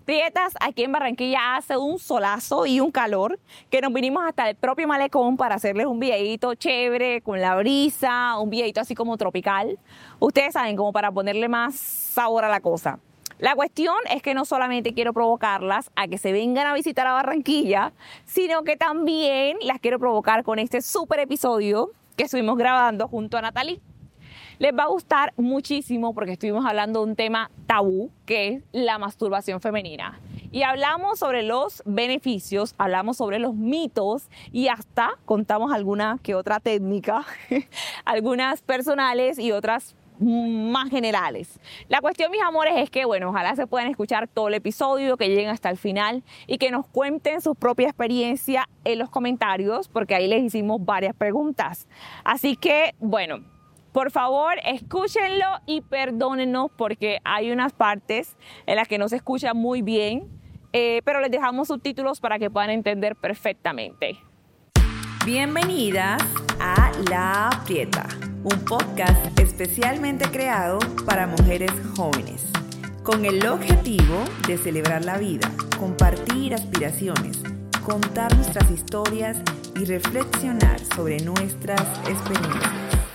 Prietas, aquí en Barranquilla hace un solazo y un calor que nos vinimos hasta el propio malecón para hacerles un videíto chévere, con la brisa, un videíto así como tropical. Ustedes saben, como para ponerle más sabor a la cosa. La cuestión es que no solamente quiero provocarlas a que se vengan a visitar a Barranquilla, sino que también las quiero provocar con este súper episodio que estuvimos grabando junto a Natalie. Les va a gustar muchísimo porque estuvimos hablando de un tema tabú, que es la masturbación femenina. Y hablamos sobre los beneficios, hablamos sobre los mitos y hasta contamos alguna que otra técnica, algunas personales y otras más generales. La cuestión, mis amores, es que, bueno, ojalá se puedan escuchar todo el episodio, que lleguen hasta el final y que nos cuenten su propia experiencia en los comentarios, porque ahí les hicimos varias preguntas. Así que, bueno, por favor, escúchenlo y perdónennos porque hay unas partes en las que no se escucha muy bien, pero les dejamos subtítulos para que puedan entender perfectamente. Bienvenidas a La Prieta, un podcast especialmente creado para mujeres jóvenes, con el objetivo de celebrar la vida, compartir aspiraciones, contar nuestras historias y reflexionar sobre nuestras experiencias.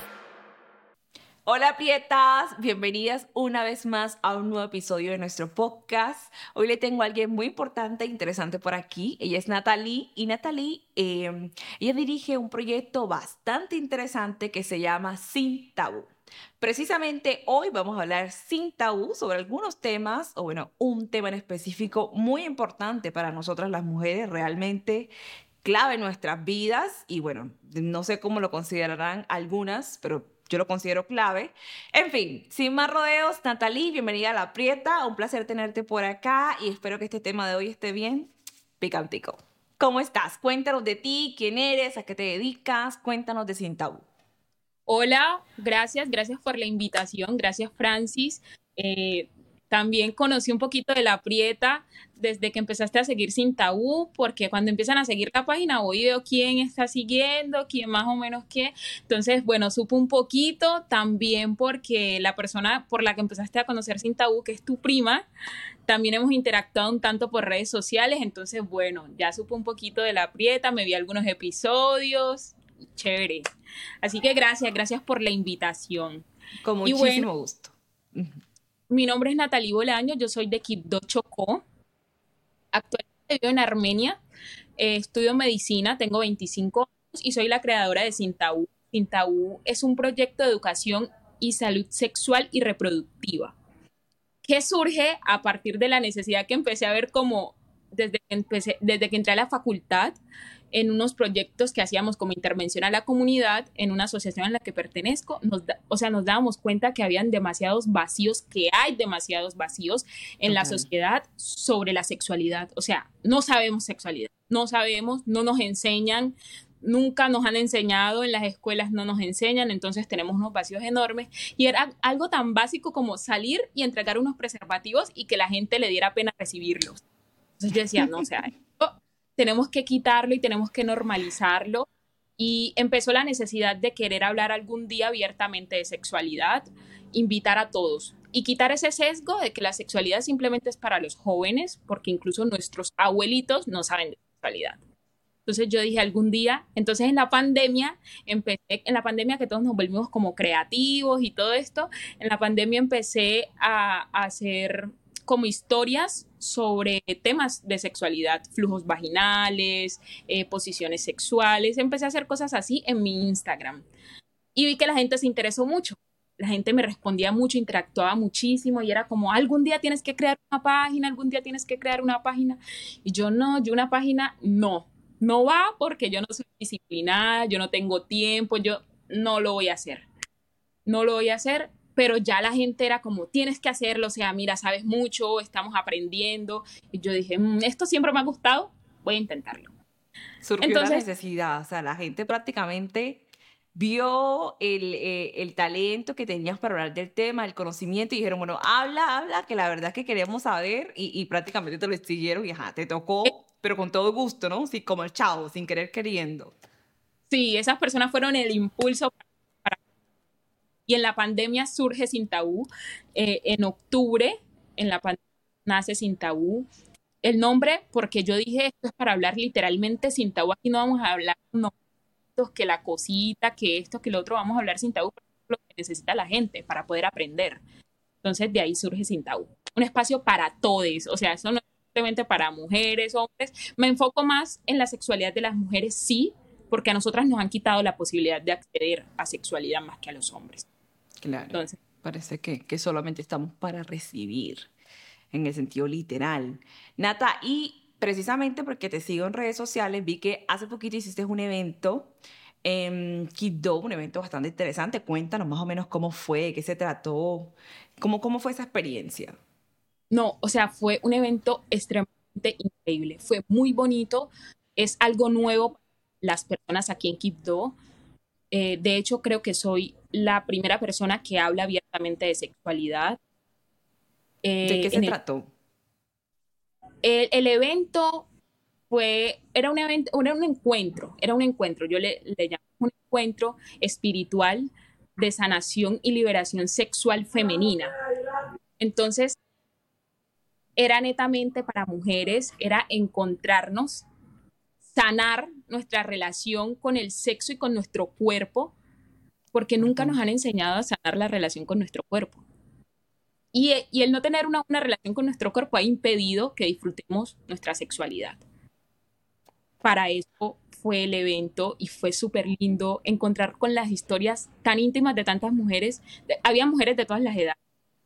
Hola Prietas, bienvenidas una vez más a un nuevo episodio de nuestro podcast. Hoy le tengo a alguien muy importante e interesante por aquí. Ella es Natalie y Natalie, ella dirige un proyecto bastante interesante que se llama Sin Tabú. Precisamente hoy vamos a hablar sin tabú sobre algunos temas, o bueno, un tema en específico muy importante para nosotras las mujeres, realmente clave en nuestras vidas y bueno, no sé cómo lo considerarán algunas, pero yo lo considero clave. En fin, sin más rodeos, Natalie, bienvenida a La Prieta. Un placer tenerte por acá y espero que este tema de hoy esté bien picantico. ¿Cómo estás? Cuéntanos de ti, quién eres, a qué te dedicas. Cuéntanos de Sin Tabú. Hola, gracias por la invitación, gracias Francis. También conocí un poquito de La Prieta desde que empezaste a seguir Sin Tabú, porque cuando empiezan a seguir la página voy y veo quién está siguiendo, quién más o menos qué. Entonces, bueno, supe un poquito también porque la persona por la que empezaste a conocer Sin Tabú, que es tu prima, también hemos interactuado un tanto por redes sociales. Entonces, bueno, ya supe un poquito de La Prieta, me vi algunos episodios, chévere. Así que gracias por la invitación. Con muchísimo gusto. Mi nombre es Natalie Bolaño, yo soy de Quibdó, Chocó. Actualmente vivo en Armenia, estudio medicina, tengo 25 años y soy la creadora de Sin Tabú. Sin Tabú es un proyecto de educación y salud sexual y reproductiva que surge a partir de la necesidad que empecé a ver como desde que entré a la facultad, en unos proyectos que hacíamos como intervención a la comunidad, en una asociación a la que pertenezco, nos dábamos cuenta que habían demasiados vacíos, que hay demasiados vacíos en la sociedad sobre la sexualidad. O sea, no sabemos sexualidad, no sabemos, no nos enseñan, nunca nos han enseñado, en las escuelas no nos enseñan, entonces tenemos unos vacíos enormes. Y era algo tan básico como salir y entregar unos preservativos y que la gente le diera pena recibirlos. Entonces yo decía, no, o sea, tenemos que quitarlo y tenemos que normalizarlo. Y empezó la necesidad de querer hablar algún día abiertamente de sexualidad, invitar a todos y quitar ese sesgo de que la sexualidad simplemente es para los jóvenes, porque incluso nuestros abuelitos no saben de sexualidad. Entonces yo dije algún día, entonces en la pandemia que todos nos volvimos como creativos y todo esto, en la pandemia empecé a hacer como historias sobre temas de sexualidad, flujos vaginales, posiciones sexuales. Empecé a hacer cosas así en mi Instagram y vi que la gente se interesó mucho. La gente me respondía mucho, interactuaba muchísimo y era como, algún día tienes que crear una página, algún día tienes que crear una página. Y yo una página no va porque yo no soy disciplinada, yo no tengo tiempo, yo no lo voy a hacer. No lo voy a hacer, pero ya la gente era como, tienes que hacerlo, o sea, mira, sabes mucho, estamos aprendiendo. Y yo dije, esto siempre me ha gustado, voy a intentarlo. Surgió la necesidad, o sea, la gente prácticamente vio el talento que tenías para hablar del tema, el conocimiento, y dijeron, bueno, habla, que la verdad es que queremos saber, y prácticamente te lo exigieron, y ajá, te tocó, pero con todo gusto, ¿no? Sí, como el chavo, sin querer queriendo. Sí, esas personas fueron el impulso y en la pandemia surge Sin Tabú. En octubre, en la pandemia, nace Sin Tabú. El nombre, porque yo dije, esto es para hablar literalmente sin tabú. Aquí no vamos a hablar no, que la cosita, que esto, que lo otro, vamos a hablar sin tabú, porque es lo que necesita la gente para poder aprender. Entonces de ahí surge Sin Tabú. Un espacio para todos, o sea, eso no es simplemente para mujeres, hombres. Me enfoco más en la sexualidad de las mujeres, sí, porque a nosotras nos han quitado la posibilidad de acceder a sexualidad más que a los hombres. Claro. Entonces, Parece que solamente estamos para recibir, en el sentido literal. Nata, y precisamente porque te sigo en redes sociales, vi que hace poquito hiciste un evento en Quibdó, un evento bastante interesante. Cuéntanos más o menos cómo fue, qué se trató, cómo fue esa experiencia. no, o sea, fue un evento extremadamente increíble. Fue muy bonito. Es algo nuevo para las personas aquí en Quibdó. De hecho, creo que soy la primera persona que habla abiertamente de sexualidad. ¿De qué se En el, trató? el evento era un encuentro, yo le llamo un encuentro espiritual de sanación y liberación sexual femenina. Entonces, era netamente para mujeres, era encontrarnos, sanar nuestra relación con el sexo y con nuestro cuerpo, porque nunca nos han Importante. enseñado a sanar la relación con nuestro cuerpo. Y el no tener una relación con nuestro cuerpo ha impedido que disfrutemos nuestra sexualidad. Para eso fue el evento y fue súper lindo encontrar con las historias tan íntimas de tantas mujeres. Había mujeres de todas las edades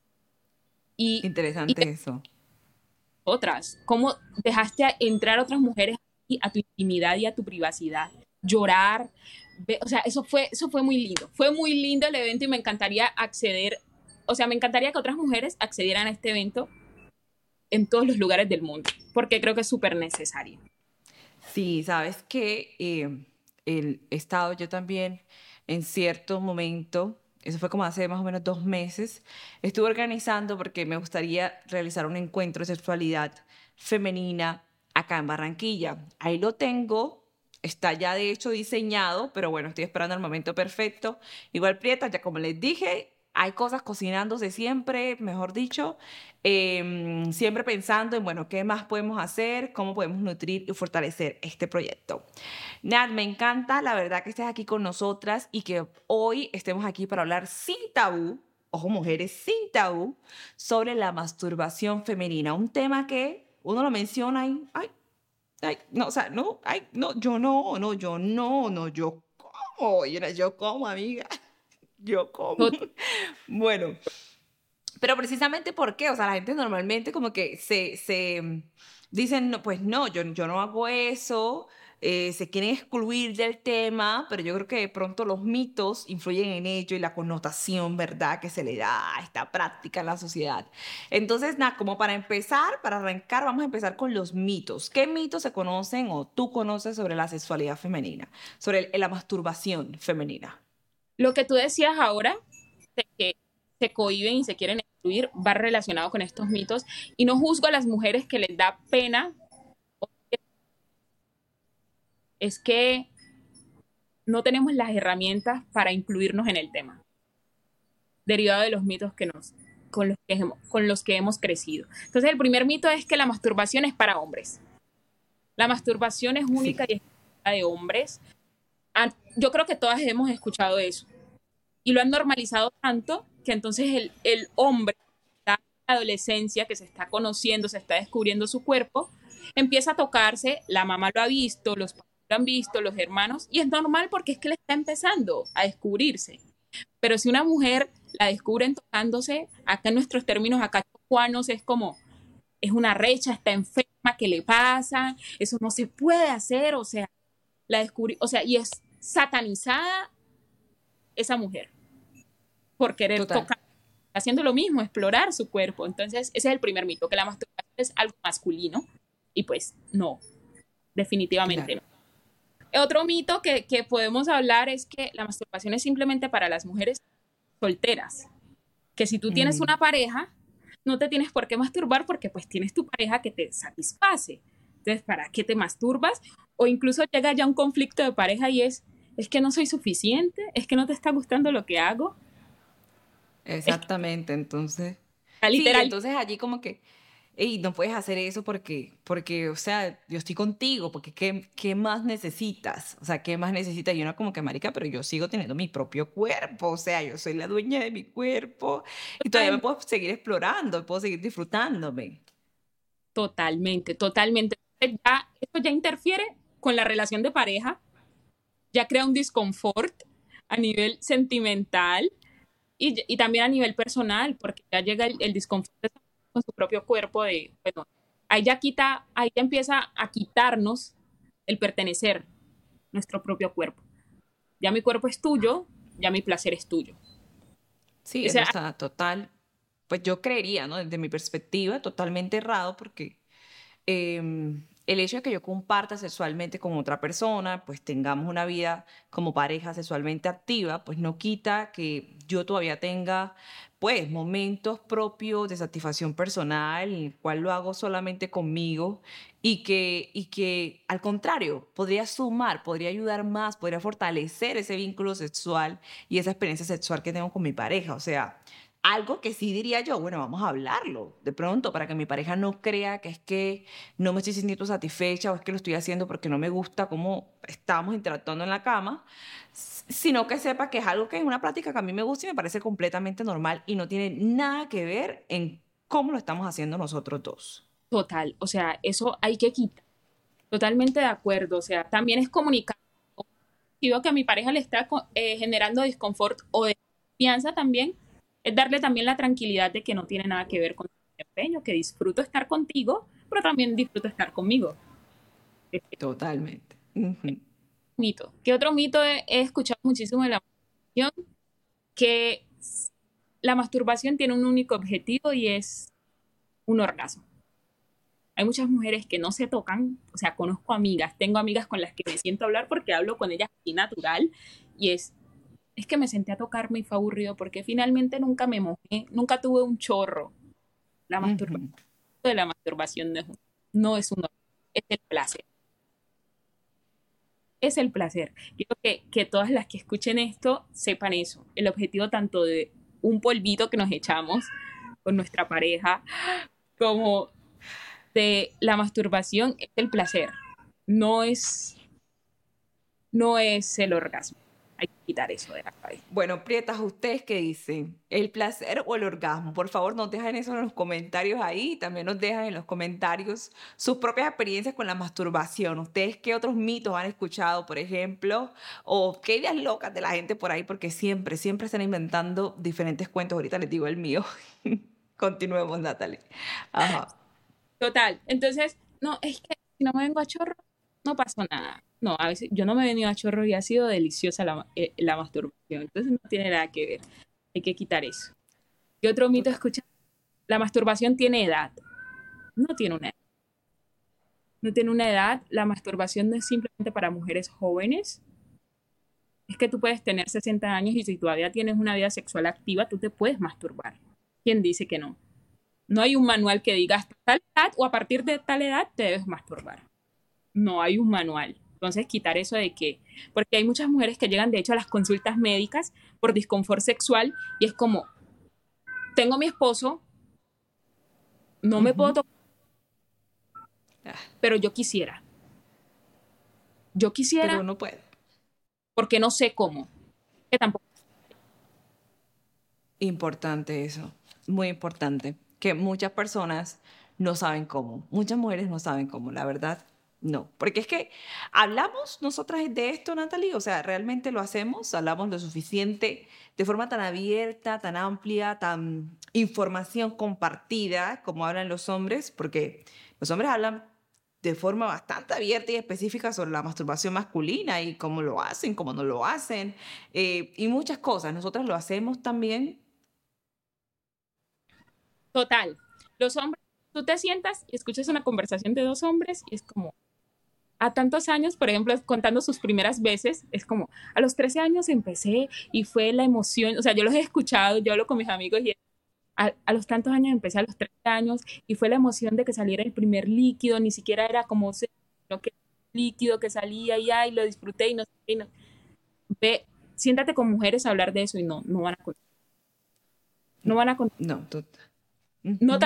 y Interesante de eso. otras. ¿Cómo dejaste entrar otras mujeres a tu intimidad y a tu privacidad? Llorar. O sea, eso fue muy lindo. Fue muy lindo el evento y me encantaría acceder, o sea, me encantaría que otras mujeres accedieran a este evento en todos los lugares del mundo, porque creo que es súper necesario. Sí, sabes que el he estado yo también en cierto momento, eso fue como hace más o menos 2 meses, estuve organizando porque me gustaría realizar un encuentro de sexualidad femenina acá en Barranquilla. Ahí lo tengo, está ya de hecho diseñado, pero bueno, estoy esperando el momento perfecto. Igual Prieta, ya como les dije, hay cosas cocinándose siempre, mejor dicho, siempre pensando en, bueno, qué más podemos hacer, cómo podemos nutrir y fortalecer este proyecto. Nat, me encanta la verdad que estés aquí con nosotras y que hoy estemos aquí para hablar sin tabú, ojo mujeres, sin tabú, sobre la masturbación femenina, un tema que uno lo menciona y, ay, no, o sea, no, ay, no, yo no, no, yo no, no, yo como, yo como, amiga, yo como. Bueno, pero precisamente ¿por qué? O sea, la gente normalmente como que dicen, no, pues no, yo no hago eso, se quieren excluir del tema, pero yo creo que de pronto los mitos influyen en ello y la connotación, ¿verdad?, que se le da a esta práctica en la sociedad. Entonces, nada, como para empezar, para arrancar, vamos a empezar con los mitos. ¿Qué mitos se conocen o tú conoces sobre la sexualidad femenina, sobre la masturbación femenina? Lo que tú decías ahora, de que se cohíben y se quieren excluir, va relacionado con estos mitos. Y no juzgo a las mujeres que les da pena, es que no tenemos las herramientas para incluirnos en el tema, derivado de los mitos con los que hemos crecido. Entonces, el primer mito es que la masturbación es para hombres. La masturbación es única Sí, y exclusiva de hombres. Yo creo que todas hemos escuchado eso. Y lo han normalizado tanto que entonces el hombre en la adolescencia que se está conociendo, se está descubriendo su cuerpo, empieza a tocarse, la mamá lo ha visto, los padres lo han visto, los hermanos, y es normal porque es que le está empezando a descubrirse. Pero si una mujer la descubren tocándose, acá en nuestros términos, acá chocuanos, es como, es una recha, está enferma, ¿qué le pasa? Eso no se puede hacer, o sea, la descubrí, o sea, y es satanizada esa mujer por querer total. tocar, haciendo lo mismo, explorar su cuerpo. Entonces, ese es el primer mito, que la masturbación es algo masculino. Y pues no, definitivamente Claro. no. Otro mito que podemos hablar es que la masturbación es simplemente para las mujeres solteras. Que si tú tienes Mm. una pareja, no te tienes por qué masturbar porque pues tienes tu pareja que te satisface. Entonces, ¿para qué te masturbas? O incluso llega ya un conflicto de pareja y es que no soy suficiente, es que no te está gustando lo que hago, es que Exactamente, entonces, sí, literal. entonces allí como que y no puedes hacer eso porque, o sea, yo estoy contigo, porque ¿qué más necesitas? O sea, ¿qué más necesitas? Y uno como que, marica, pero yo sigo teniendo mi propio cuerpo, o sea, yo soy la dueña de mi cuerpo y todavía me puedo seguir explorando, puedo seguir disfrutándome. Totalmente, totalmente. Ya, esto ya interfiere con la relación de pareja, ya crea un disconfort a nivel sentimental y también a nivel personal, porque ya llega el disconfort con su propio cuerpo de, bueno, ahí ya empieza a quitarnos el pertenecer, nuestro propio cuerpo. Ya mi cuerpo es tuyo, ya mi placer es tuyo. Sí, O eso sea, está total, pues yo creería, ¿no? Desde mi perspectiva, totalmente errado porque el hecho de que yo comparta sexualmente con otra persona, pues tengamos una vida como pareja sexualmente activa, pues no quita que yo todavía tenga, pues, momentos propios de satisfacción personal, en el cual lo hago solamente conmigo y que al contrario, podría sumar, podría ayudar más, podría fortalecer ese vínculo sexual y esa experiencia sexual que tengo con mi pareja. O sea, algo que sí diría yo, bueno, vamos a hablarlo de pronto para que mi pareja no crea que es que no me estoy sintiendo satisfecha o es que lo estoy haciendo porque no me gusta cómo estamos interactuando en la cama, sino que sepa que es algo que es una práctica que a mí me gusta y me parece completamente normal y no tiene nada que ver en cómo lo estamos haciendo nosotros dos. total, o sea, eso hay que quitar. Totalmente de acuerdo, o sea, también es comunicar. Si veo que a mi pareja le está generando disconfort o desconfianza también, es darle también la tranquilidad de que no tiene nada que ver con tu desempeño, que disfruto estar contigo, pero también disfruto estar conmigo. Es Totalmente. Ujú. un mito. ¿Qué otro mito he escuchado muchísimo de la masturbación? Que la masturbación tiene un único objetivo y es un orgasmo. Hay muchas mujeres que no se tocan, o sea, conozco amigas, tengo amigas con las que me siento a hablar porque hablo con ellas así natural y es que me senté a tocarme y fue aburrido porque finalmente nunca me mojé, nunca tuve un chorro. La masturbación Ujú. de la masturbación no es un orgasmo, es el placer. Es el placer. Quiero que todas las que escuchen esto sepan eso. El objetivo tanto de un polvito que nos echamos con nuestra pareja como de la masturbación es el placer. No es, no es el orgasmo. Hay que quitar eso de la cabeza. Bueno, Prietas, ¿ustedes qué dicen? ¿El placer o el orgasmo? Por favor, nos dejan eso en los comentarios ahí. También nos dejan en los comentarios sus propias experiencias con la masturbación. ¿Ustedes qué otros mitos han escuchado, por ejemplo? ¿O qué ideas locas de la gente por ahí? Porque siempre están inventando diferentes cuentos. Ahorita les digo el mío. Continuemos, Natalie. Ajá. Total. Entonces, no, es que si no me vengo a chorro, no pasó nada. No, a veces yo no me he venido a chorro y ha sido deliciosa la masturbación. Entonces no tiene nada que ver. Hay que quitar eso. ¿Qué otro mito Total. escucha? La masturbación tiene edad. No tiene una edad. No tiene una edad. La masturbación no es simplemente para mujeres jóvenes. Es que tú puedes tener 60 años y si todavía tienes una vida sexual activa, tú te puedes masturbar. ¿Quién dice que no? No hay un manual que diga hasta tal edad o a partir de tal edad te debes masturbar. No hay un manual. Entonces, quitar eso de que, porque hay muchas mujeres que llegan de hecho a las consultas médicas por disconfort sexual y es como, tengo mi esposo, no me puedo Ujú. tocar, Ah, pero yo pero quisiera uno puede. porque no sé cómo, que tampoco. Importante eso, muy importante, que muchas personas no saben cómo, muchas mujeres no saben cómo, la verdad, no, porque es que hablamos nosotras de esto, Natalie, o sea, realmente lo hacemos, hablamos lo suficiente, de forma tan abierta, tan amplia, tan información compartida como hablan los hombres, porque los hombres hablan de forma bastante abierta y específica sobre la masturbación masculina y cómo lo hacen, cómo no lo hacen, y muchas cosas. Nosotros lo hacemos también. Total, los hombres, tú te sientas y escuchas una conversación de dos hombres y es como, a tantos años, por ejemplo, contando sus primeras veces, es como, a los 13 años empecé y fue la emoción, o sea, yo los he escuchado, yo hablo con mis amigos y a los tantos años empecé a los 30 años y fue la emoción de que saliera el primer líquido, ni siquiera era como sino que líquido que salía y ay, lo disfruté y no sé qué, ve, siéntate con mujeres a hablar de eso y no van a contar, no van a contar, No, total. no tan Ujú.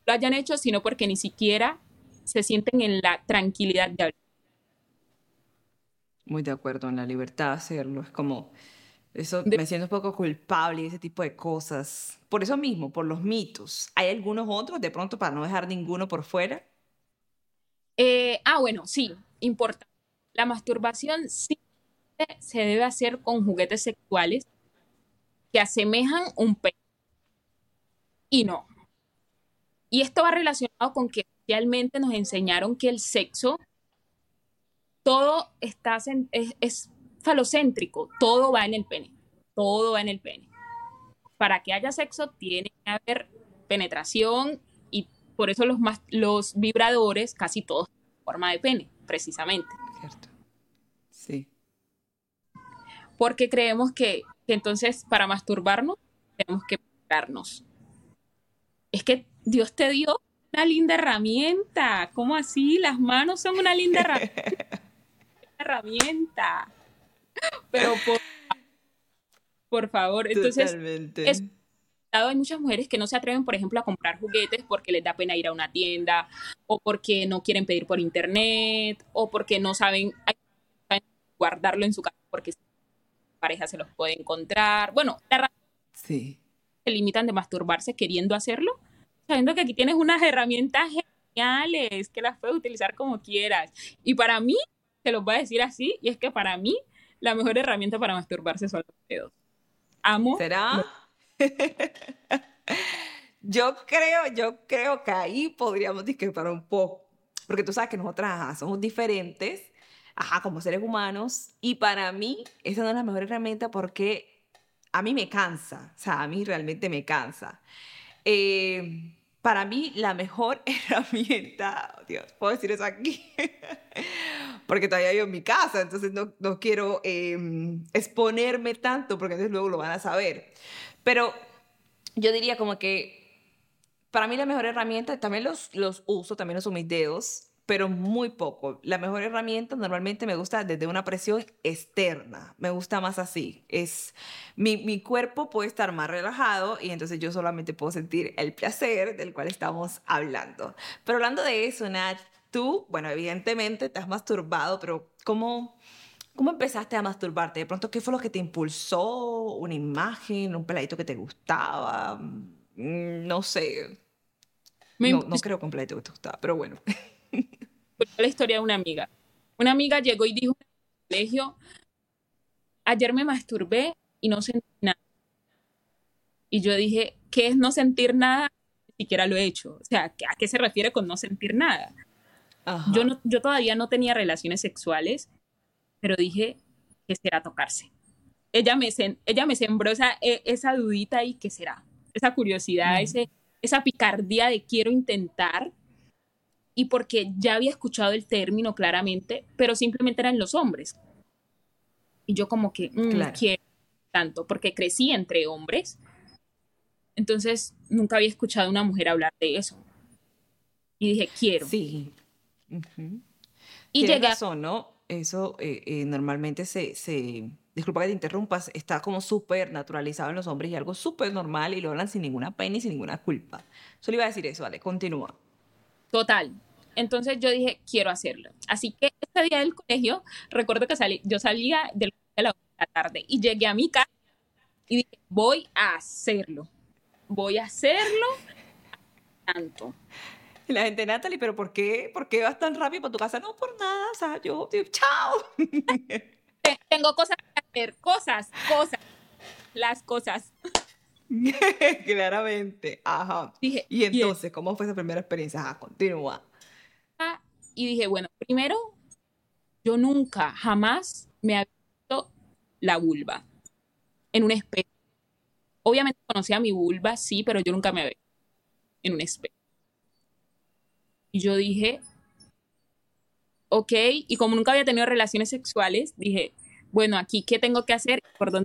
lo hayan hecho, sino porque ni siquiera se sienten en la tranquilidad de hablar. Muy de acuerdo en la libertad de hacerlo. Es como, eso De- me siento un poco culpable y ese tipo de cosas. Por eso mismo, por los mitos. ¿Hay algunos otros, de pronto, para no dejar ninguno por fuera? bueno, sí, importante. La masturbación sí se debe hacer con juguetes sexuales que asemejan un pene y no. Y esto va relacionado con que realmente nos enseñaron que el sexo, todo es falocéntrico, todo va en el pene, todo va en el pene. Para que haya sexo tiene que haber penetración y por eso los vibradores casi todos tienen forma de pene, precisamente. Cierto. Sí. Porque creemos que entonces para masturbarnos tenemos que penetrarnos. Es que Dios te dio una linda herramienta. ¿Cómo así? Las manos son una linda herramienta. Pero por favor, entonces Totalmente. hay muchas mujeres que no se atreven, por ejemplo, a comprar juguetes porque les da pena ir a una tienda, o porque no quieren pedir por internet, o porque no saben guardarlo en su casa porque su pareja se los puede encontrar. Bueno, la razón Sí. se limitan de masturbarse queriendo hacerlo, sabiendo que aquí tienes unas herramientas geniales que las puedes utilizar como quieras. Y para mí, te los voy a decir así, y es que para mí la mejor herramienta para masturbarse son los dedos. Amo ¿Será? los... Yo creo que ahí podríamos discrepar un poco, porque tú sabes que nosotras ajá, somos diferentes, ajá, como seres humanos, y para mí esa no es la mejor herramienta porque a mí me cansa, o sea, a mí realmente me cansa. Para mí la mejor herramienta, oh, Dios, ¿puedo decir eso aquí? Porque todavía vivo en mi casa, entonces no quiero exponerme tanto porque entonces luego lo van a saber. Pero yo diría como que para mí la mejor herramienta, también los uso, también uso mis dedos, pero muy poco. La mejor herramienta normalmente me gusta desde una presión externa, me gusta más así. Mi cuerpo puede estar más relajado y entonces yo solamente puedo sentir el placer del cual estamos hablando. Pero hablando de eso, Nat, tú, bueno, evidentemente te has masturbado, pero ¿cómo empezaste a masturbarte? De pronto, ¿qué fue lo que te impulsó? ¿Una imagen? ¿Un peladito que te gustaba? No sé. Me No impulsó creo que un peladito que te gustaba, pero bueno. la historia de una amiga. Una amiga llegó y dijo en el colegio, ayer me masturbé y no sentí nada. Y yo dije, ¿qué es no sentir nada? Ni siquiera lo he hecho. O sea, ¿a qué se refiere con no sentir nada? Ajá. Yo todavía no tenía relaciones sexuales, pero dije, ¿qué será tocarse? Ella me sembró esa dudita ahí, ¿qué será? Esa curiosidad, Mm, esa picardía de quiero intentar, y porque ya había escuchado el término claramente, pero simplemente eran los hombres. Y yo como que claro. quiero tanto, porque crecí entre hombres, entonces nunca había escuchado a una mujer hablar de eso. Y dije, quiero. Sí. Ujú. Y Tienes llegué a... razón, ¿no? Eso normalmente disculpa que te interrumpas, está como súper naturalizado en los hombres y algo súper normal y lo hablan sin ninguna pena y sin ninguna culpa. Solo iba a decir eso, vale, continúa. Total. Entonces yo dije, quiero hacerlo. Así que ese día del colegio, recuerdo que yo salía del colegio a la 1 de la tarde y llegué a mi casa y dije, voy a hacerlo. Voy a hacerlo tanto. Y la gente, Natalie, ¿pero por qué? ¿Por qué vas tan rápido para tu casa? No, por nada, o sea, chao. Tengo cosas que hacer, cosas, las cosas. Claramente, ajá. Dije, Y quiero. entonces, ¿cómo fue esa primera experiencia? Ajá, continúa. Y dije, bueno, primero, yo nunca, jamás me había visto la vulva en un espejo. Obviamente conocía mi vulva, sí, pero yo nunca me había visto en un espejo. Y yo dije, ok, y como nunca había tenido relaciones sexuales, dije, bueno, aquí, ¿qué tengo que hacer? ¿Por dónde?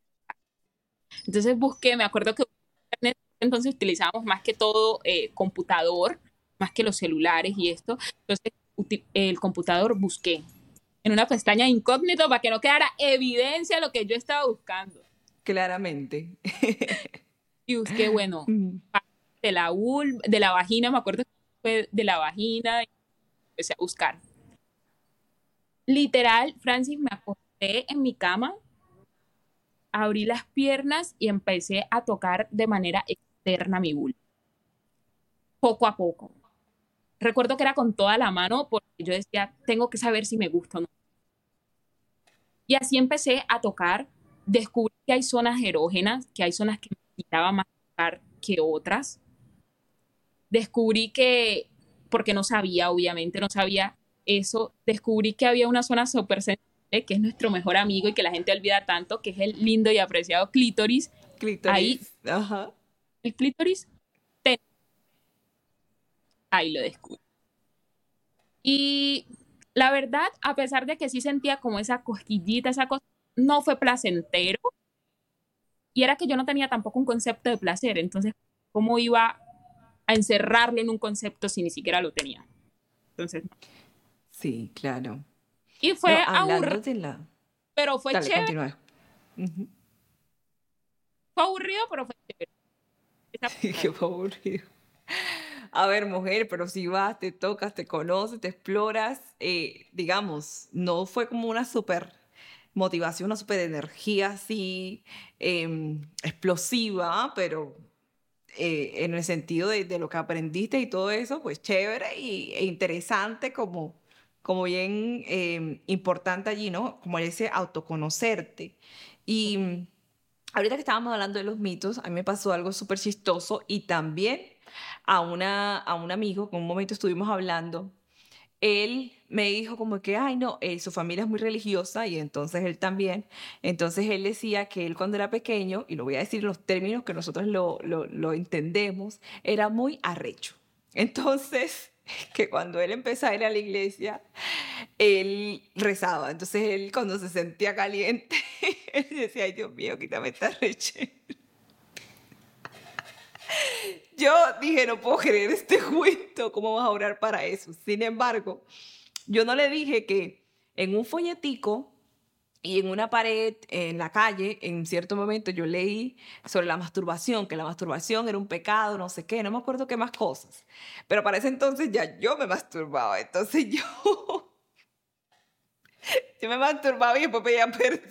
Entonces busqué, me acuerdo que entonces utilizábamos más que todo computador, más que los celulares y esto. Entonces, el computador busqué en una pestaña incógnito para que no quedara evidencia de lo que yo estaba buscando. Claramente. Y busqué, bueno, Mm. de la vagina, me acuerdo que fue de la vagina, y empecé a buscar. Literal, Francis, me acosté en mi cama, abrí las piernas y empecé a tocar de manera externa mi vulva, poco a poco. Recuerdo que era con toda la mano porque yo decía, tengo que saber si me gusta o no. Y así empecé a tocar, descubrí que hay zonas erógenas, que hay zonas que necesitaba más tocar que otras. Descubrí que, porque no sabía, obviamente, no sabía eso, descubrí que había una zona súper sensible, que es nuestro mejor amigo y que la gente olvida tanto, que es el lindo y apreciado clítoris. Ahí, Ajá. el clítoris, ahí lo descubrí. Y la verdad, a pesar de que sí sentía como esa cosquillita, esa cosa, no fue placentero. Y era que yo no tenía tampoco un concepto de placer. Entonces, ¿cómo iba a encerrarlo en un concepto si ni siquiera lo tenía? Entonces, Sí, claro. y fue No, hablando aburrido, de la... pero fue Dale, chévere. continúa. Ujú. Fue aburrido, pero fue chévere. Sí, qué aburrido. A ver, mujer, pero si vas, te tocas, te conoces, te exploras, digamos, no fue como una súper motivación, una súper energía así explosiva, pero en el sentido de lo que aprendiste y todo eso, pues chévere e interesante como bien importante allí, ¿no? Como ese autoconocerte. Y ahorita que estábamos hablando de los mitos, a mí me pasó algo súper chistoso y también a un amigo, que en un momento estuvimos hablando, él me dijo como que, ay, no, su familia es muy religiosa y entonces él también. Entonces él decía que él cuando era pequeño, y lo voy a decir en los términos que nosotros lo entendemos, era muy arrecho. Entonces, que cuando él empezó a ir a la iglesia, él rezaba. Entonces él cuando se sentía caliente, él decía, ay, Dios mío, quítame esta reche. Yo dije, no puedo creer este cuento, ¿cómo vas a orar para eso? Sin embargo, yo no le dije que en un folletico y en una pared en la calle, en cierto momento yo leí sobre la masturbación, que la masturbación era un pecado, no sé qué, no me acuerdo qué más cosas. Pero para ese entonces ya yo me masturbaba, entonces yo me masturbaba y después pedía perdón.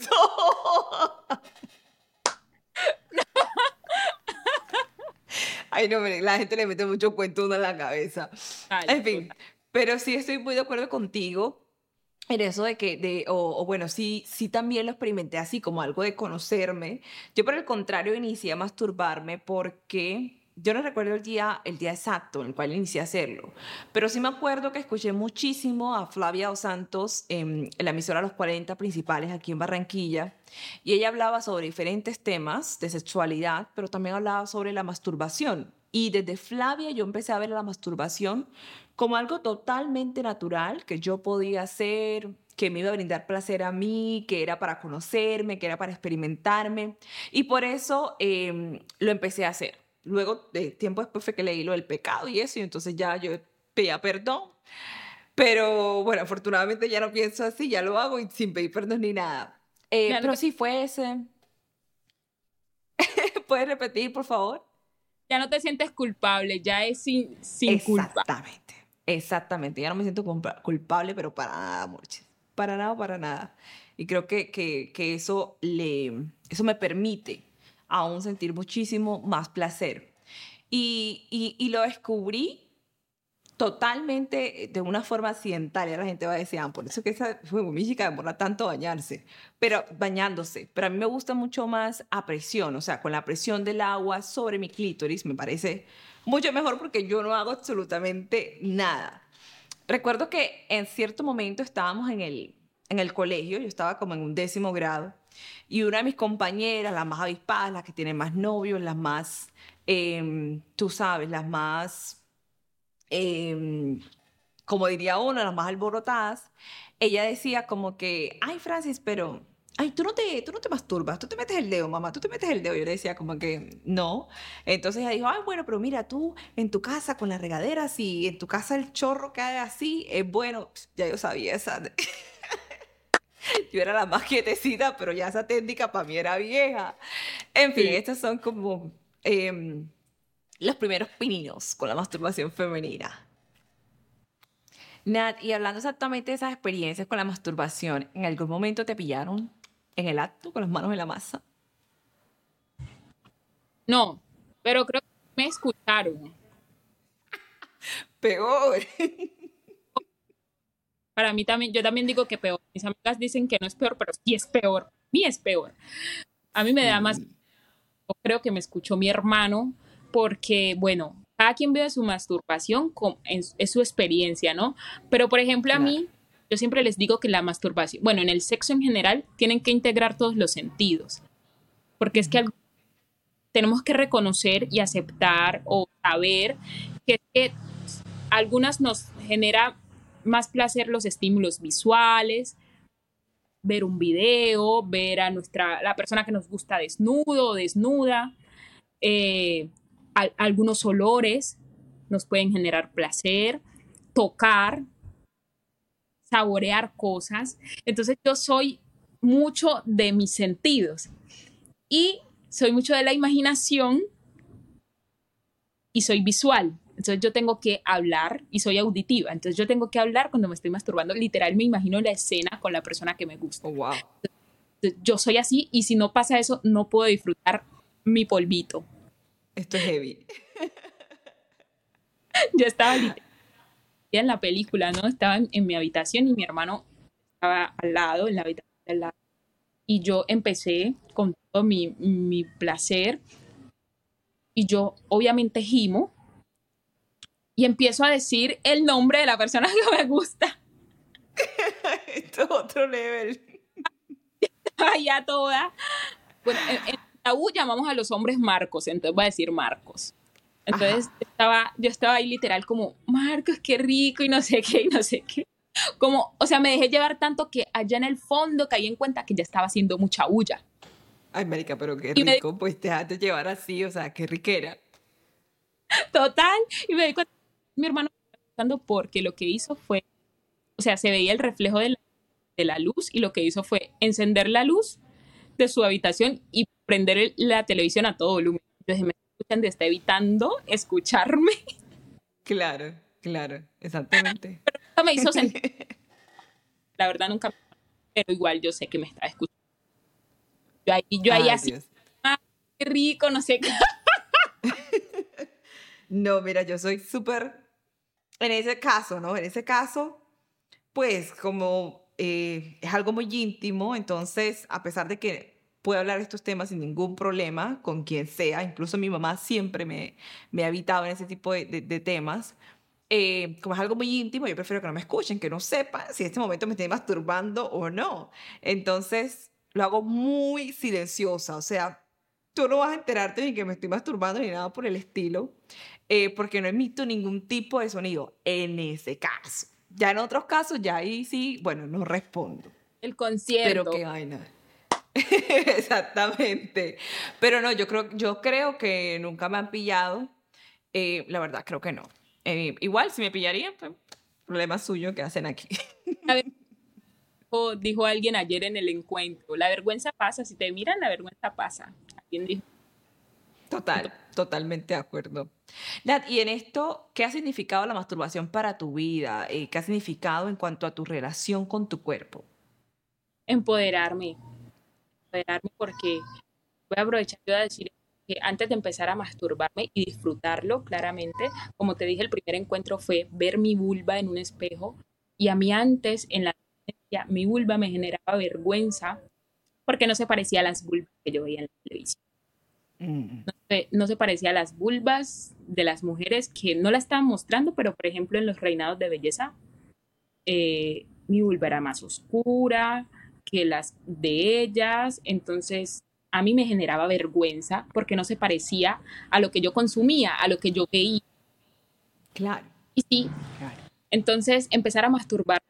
Ay, no, la gente le mete mucho cuento uno en la cabeza. total, En fin, total. pero sí estoy muy de acuerdo contigo en eso de que, o bueno, sí, sí también lo experimenté así como algo de conocerme. Yo por el contrario inicié a masturbarme porque yo no recuerdo el día exacto en el cual inicié a hacerlo, pero sí me acuerdo que escuché muchísimo a Flavia Dos Santos en la emisora Los 40 Principales aquí en Barranquilla y ella hablaba sobre diferentes temas de sexualidad, pero también hablaba sobre la masturbación. Y desde Flavia yo empecé a ver la masturbación como algo totalmente natural que yo podía hacer, que me iba a brindar placer a mí, que era para conocerme, que era para experimentarme. Y por eso lo empecé a hacer. Luego, de tiempo después fue que leí lo del pecado y eso, y entonces ya yo pedía perdón. Pero bueno, afortunadamente ya no pienso así, ya lo hago y sin pedir perdón ni nada. Ya no Pero te, sí fue ese. ¿Puedes repetir, por favor? ya no te sientes culpable, ya es sin culpa. Exactamente, exactamente. Ya no me siento culpable, pero para nada, Morchis. Para nada, para nada. Y creo que eso me permite aún sentir muchísimo más placer. Y lo descubrí totalmente de una forma accidental. Y la gente va a decir, por eso que esa música demora tanto bañándose. Pero a mí me gusta mucho más a presión, o sea, con la presión del agua sobre mi clítoris, me parece mucho mejor porque yo no hago absolutamente nada. Recuerdo que en cierto momento estábamos en el colegio, yo estaba como en un 10º grado, y una de mis compañeras, las más avispadas, las que tienen más novios, las más, tú sabes, las más eh, como diría uno, las más alborotadas, ella decía como que, ay, Francis, pero, ay, tú no te masturbas, tú te metes el dedo, mamá, tú te metes el dedo. Yo le decía como que, no. Entonces ella dijo, ay, bueno, pero mira, tú en tu casa con la regadera, si en tu casa el chorro cae así, es bueno. Ya yo sabía esa. Yo era la más quietecita, pero ya esa técnica para mí era vieja. En fin, Sí. estas son como... em, los primeros pininos con la masturbación femenina. Nat, y hablando exactamente de esas experiencias con la masturbación, ¿en algún momento te pillaron en el acto con las manos en la masa? No, pero creo que me escucharon. Peor. Para mí también, yo también digo que peor. Mis amigas dicen que no es peor, pero sí es peor. Para mí es peor. A mí me da más, yo creo que me escuchó mi hermano, porque, bueno, cada quien vive su masturbación, es su experiencia, ¿no? Pero, por ejemplo, a Claro. mí, yo siempre les digo que la masturbación, bueno, en el sexo en general, tienen que integrar todos los sentidos, porque es que tenemos que reconocer y aceptar o saber que algunas nos genera más placer los estímulos visuales, ver un video, ver a la persona que nos gusta desnudo o desnuda, algunos olores nos pueden generar placer, tocar, saborear cosas. Entonces yo soy mucho de mis sentidos y soy mucho de la imaginación y soy visual. Entonces yo tengo que hablar y soy auditiva. Entonces yo tengo que hablar cuando me estoy masturbando. Literal me imagino la escena con la persona que me gusta. Oh, wow. Entonces, yo soy así y si no pasa eso no puedo disfrutar mi polvito. Esto es heavy. Yo estaba literal en la película, ¿no? Estaba en mi habitación y mi hermano estaba al lado, en la habitación de al lado. Y yo empecé con todo mi placer y yo obviamente gimo y empiezo a decir el nombre de la persona que me gusta. Esto es otro level. Ya toda. Bueno, en la U llamamos a los hombres Marcos, entonces voy a decir Marcos. Entonces yo estaba ahí literal como, Marcos, qué rico y no sé qué, y no sé qué. Como, o sea, me dejé llevar tanto que allá en el fondo caí en cuenta que ya estaba haciendo mucha bulla. Ay, marica, pero qué Y rico, pues te dejaste llevar así, o sea, qué riquera. Total, y me di cuenta, mi hermano estaba buscando porque lo que hizo fue, o sea, se veía el reflejo de la luz y lo que hizo fue encender la luz de su habitación y prender la televisión a todo volumen. Entonces me escuchan, está evitando escucharme. Claro, claro, exactamente. Pero nunca me hizo sentir, la verdad nunca me, pero igual yo sé que me estaba escuchando. Yo ahí Ay, así, Dios. qué rico, no sé qué. No, mira, yo soy súper, en ese caso, ¿no? En ese caso, pues como es algo muy íntimo, entonces, a pesar de que puedo hablar de estos temas sin ningún problema con quien sea, incluso mi mamá siempre me ha evitado en ese tipo de temas, como es algo muy íntimo, yo prefiero que no me escuchen, que no sepan si en este momento me estoy masturbando o no. Entonces, lo hago muy silenciosa, o sea, tú no vas a enterarte ni que me estoy masturbando ni nada por el estilo, porque no emito ningún tipo de sonido en ese caso. Ya en otros casos, ya ahí sí, bueno, no respondo. El Pero concierto. qué vaina. Exactamente. Pero no, yo creo que nunca me han pillado. La verdad, creo que no. Igual, si me pillarían, pues, problema suyo que hacen aquí. A ver, dijo alguien ayer en el encuentro, la vergüenza pasa, si te miran, la vergüenza pasa. Alguien dijo, Totalmente de acuerdo. Nat, y en esto, ¿qué ha significado la masturbación para tu vida? ¿Qué ha significado en cuanto a tu relación con tu cuerpo? empoderarme porque voy a aprovechar yo a decir que antes de empezar a masturbarme y disfrutarlo claramente, como te dije, el primer encuentro fue ver mi vulva en un espejo y a mí antes en la adolescencia mi vulva me generaba vergüenza porque no se parecía a las vulvas que yo veía en la televisión. Mm. No se parecía a las vulvas de las mujeres que no la estaban mostrando, pero por ejemplo en los reinados de belleza mi vulva era más oscura que las de ellas, entonces a mí me generaba vergüenza porque no se parecía a lo que yo consumía, a lo que yo veía. Claro, Y sí, claro. entonces empezar a masturbar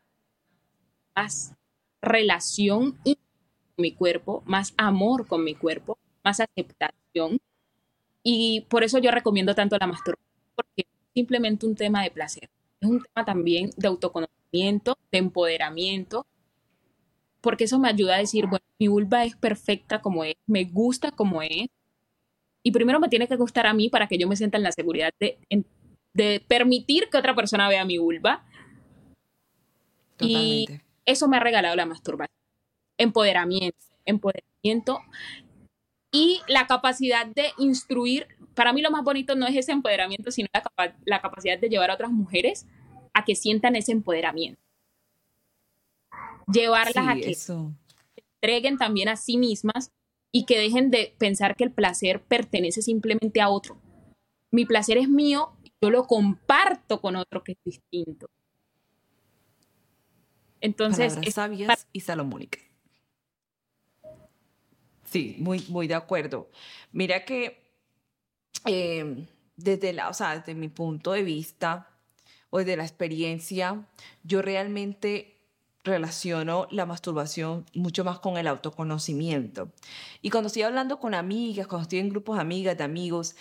más relación con mi cuerpo, más amor con mi cuerpo, más aceptación. Y por eso yo recomiendo tanto la masturbación, porque es simplemente un tema de placer. Es un tema también de autoconocimiento, de empoderamiento, porque eso me ayuda a decir, bueno, mi vulva es perfecta como es, me gusta como es, Y primero me tiene que gustar a mí para que yo me sienta en la seguridad de permitir que otra persona vea mi vulva. Y Totalmente. eso me ha regalado la masturbación. Empoderamiento y la capacidad de instruir. Para mí lo más bonito no es ese empoderamiento, sino la capacidad de llevar a otras mujeres a que sientan ese empoderamiento. Llevarlas a Sí, que eso. se entreguen también a sí mismas y que dejen de pensar que el placer pertenece simplemente a otro. Mi placer es mío, yo lo comparto con otro que es distinto. Entonces, Palabras sabias y salomónicas. Sí, muy, muy de acuerdo. Mira que o sea, desde mi punto de vista o desde la experiencia, yo realmente relaciono la masturbación mucho más con el autoconocimiento. Y cuando estoy hablando con amigas, cuando estoy en grupos de amigas, de amigos,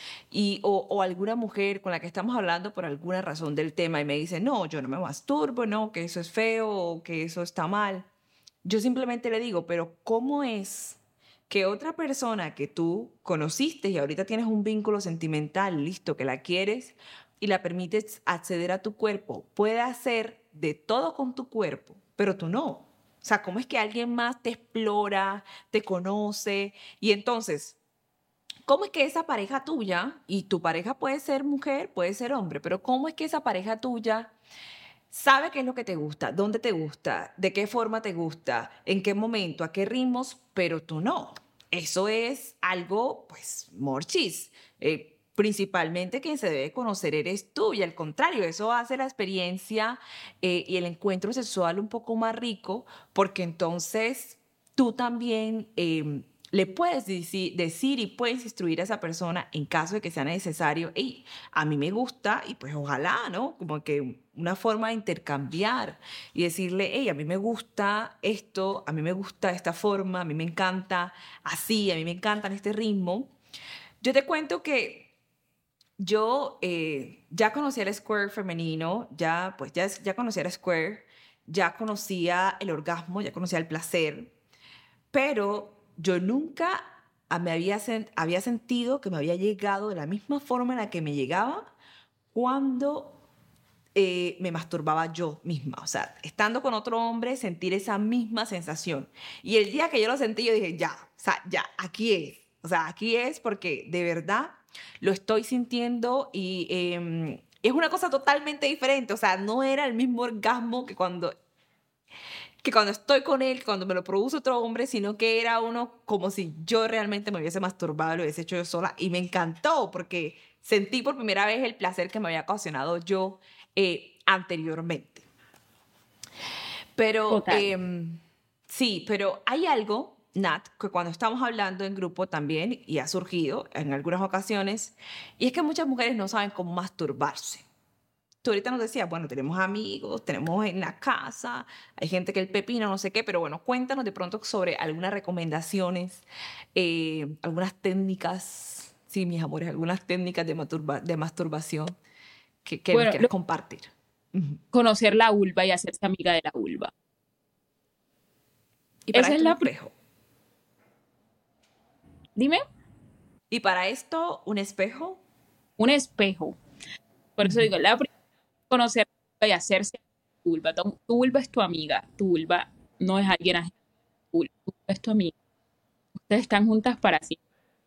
o alguna mujer con la que estamos hablando por alguna razón del tema y me dice, no, yo no me masturbo, no, que eso es feo o que eso está mal, yo simplemente le digo, pero ¿cómo es que otra persona que tú conociste y ahorita tienes un vínculo sentimental, listo, que la quieres y la permites acceder a tu cuerpo, puede hacer de todo con tu cuerpo, pero tú no? O sea, ¿cómo es que alguien más te explora, te conoce? Y entonces, ¿cómo es que esa pareja tuya, y tu pareja puede ser mujer, puede ser hombre, pero cómo es que esa pareja tuya sabe qué es lo que te gusta, dónde te gusta, de qué forma te gusta, en qué momento, a qué ritmos, pero tú no? Eso es algo, pues, morchis. Principalmente quien se debe conocer eres tú, y al contrario, eso hace la experiencia y el encuentro sexual un poco más rico, porque entonces tú también le puedes decir y puedes instruir a esa persona en caso de que sea necesario. Y a mí me gusta, y pues ojalá, ¿no? Como que una forma de intercambiar y decirle, hey, a mí me gusta esto, a mí me gusta esta forma, a mí me encanta así, a mí me encanta en este ritmo. Yo te cuento que yo ya conocía el square femenino, ya conocía el square, ya conocía el orgasmo, ya conocía el placer, pero yo nunca había sentido que me había llegado de la misma forma en la que me llegaba cuando me masturbaba yo misma. O sea, estando con otro hombre, sentir esa misma sensación. Y el día que yo lo sentí, yo dije, ya, o sea, ya, aquí es. O sea, aquí es porque de verdad lo estoy sintiendo y es una cosa totalmente diferente. O sea, no era el mismo orgasmo que cuando estoy con él, cuando me lo produce otro hombre, sino que era uno como si yo realmente me hubiese masturbado, lo hubiese hecho yo sola. Y me encantó porque sentí por primera vez el placer que me había ocasionado yo anteriormente. Pero total. sí, pero hay algo, Nat, que cuando estamos hablando en grupo también, y ha surgido en algunas ocasiones, y es que muchas mujeres no saben cómo masturbarse. Tú ahorita nos decías, bueno, tenemos amigos, tenemos en la casa, hay gente que el pepino, no sé qué, pero bueno, cuéntanos de pronto sobre algunas recomendaciones, algunas técnicas, sí, mis amores, algunas técnicas de masturbación que nos Bueno, quieras compartir. Ujú. conocer la vulva y hacerse amiga de la vulva. Y para Esa es esto un la... espejo. Dime, Y para esto un espejo. un espejo. Por eso Ujú. digo, conocer y hacerse tu vulva. Tu vulva es tu amiga. Tu vulva no es alguien ajeno. Tu vulva es tu amiga. Ustedes están juntas para siempre.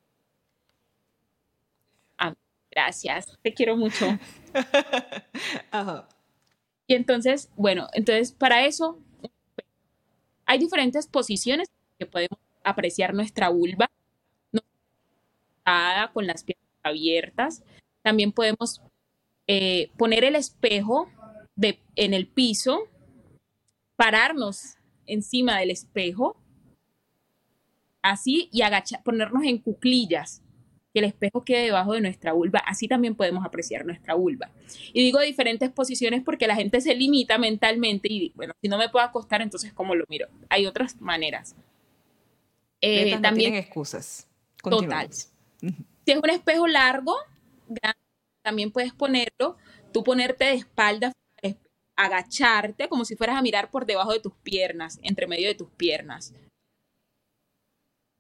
Ah, gracias. Te quiero mucho. Ajá. Y entonces, bueno, entonces para eso hay diferentes posiciones que podemos apreciar nuestra vulva, no sentada, con las piernas abiertas. También podemos poner el espejo en el piso, pararnos encima del espejo, así, y ponernos en cuclillas, que el espejo quede debajo de nuestra vulva. Así también podemos apreciar nuestra vulva. Y digo diferentes posiciones porque la gente se limita mentalmente y, bueno, si no me puedo acostar, entonces ¿cómo lo miro? Hay otras maneras. Estas no También, tienen excusas. total. Continuemos. Si es un espejo largo, grande, también puedes ponerlo, tú ponerte de espaldas, agacharte como si fueras a mirar por debajo de tus piernas, entre medio de tus piernas.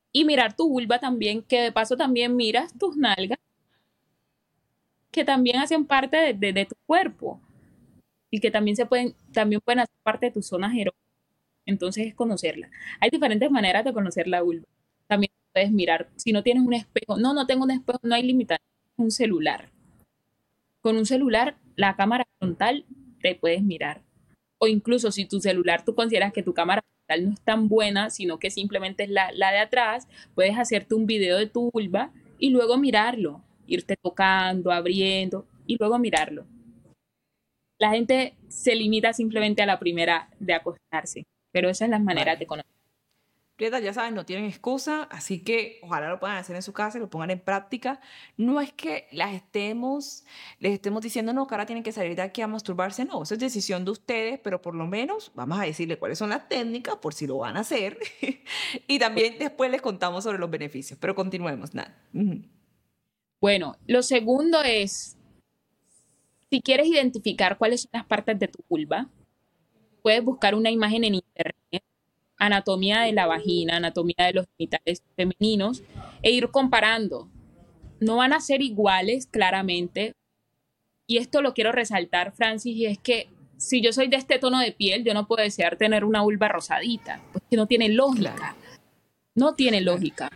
Y mirar tu vulva también, que de paso también miras tus nalgas, que también hacen parte de tu cuerpo y que también pueden hacer parte de tus zonas erógenas. Entonces es conocerla. Hay diferentes maneras de conocer la vulva. También puedes mirar, si no tienes un espejo, no tengo un espejo, no hay limitación, un celular. Con un celular, la cámara frontal te puedes mirar. O incluso si tu celular tú consideras que tu cámara frontal no es tan buena, sino que simplemente es la de atrás, puedes hacerte un video de tu vulva y luego mirarlo, irte tocando, abriendo y luego mirarlo. La gente se limita simplemente a la primera de acostarse, pero esas son las maneras de conocer. Prieta, ya saben, no tienen excusa, así que ojalá lo puedan hacer en su casa y lo pongan en práctica. No es que les estemos diciendo, no, que ahora tienen que salir de aquí a masturbarse, no, eso es decisión de ustedes, pero por lo menos vamos a decirle cuáles son las técnicas por si lo van a hacer y también después les contamos sobre los beneficios, pero continuemos, Nat. Bueno, lo segundo es, si quieres identificar cuáles son las partes de tu vulva, puedes buscar una imagen en internet, anatomía de la vagina, anatomía de los genitales femeninos, e ir comparando. No van a ser iguales, claramente. Y esto lo quiero resaltar, Francis, y es que si yo soy de este tono de piel, yo no puedo desear tener una vulva rosadita, porque no tiene lógica. Claro. No tiene lógica.